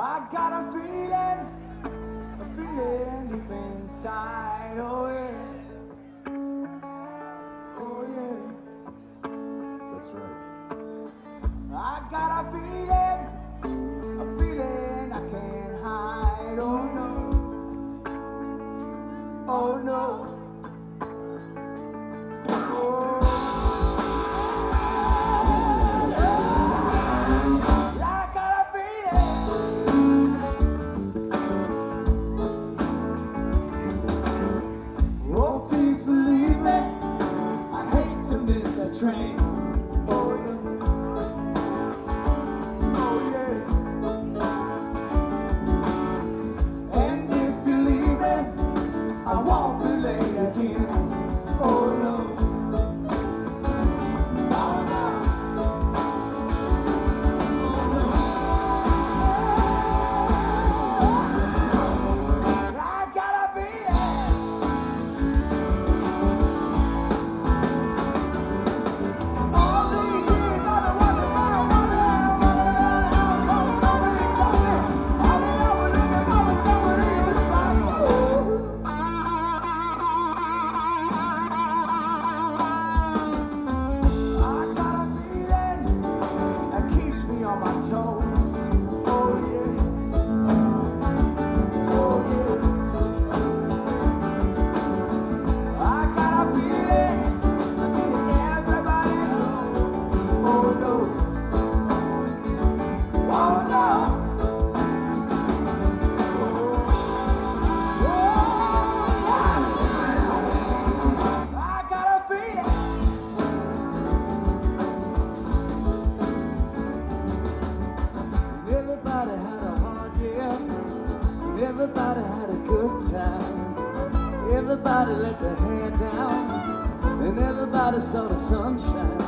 I got a feeling deep inside, oh yeah, oh yeah, That's right. I got a feeling I can't hide, oh no, oh no. Train. Oh yeah, oh yeah. And if you leave me, I won't be late again. Oh no, oh no, oh no. I gotta be there. On my toes, oh yeah, oh yeah. I got a feeling everybody knows, oh no, oh no, I got a feeling. Everybody had a hard year. Everybody had a good time. Everybody let their hair down. And everybody saw the sunshine.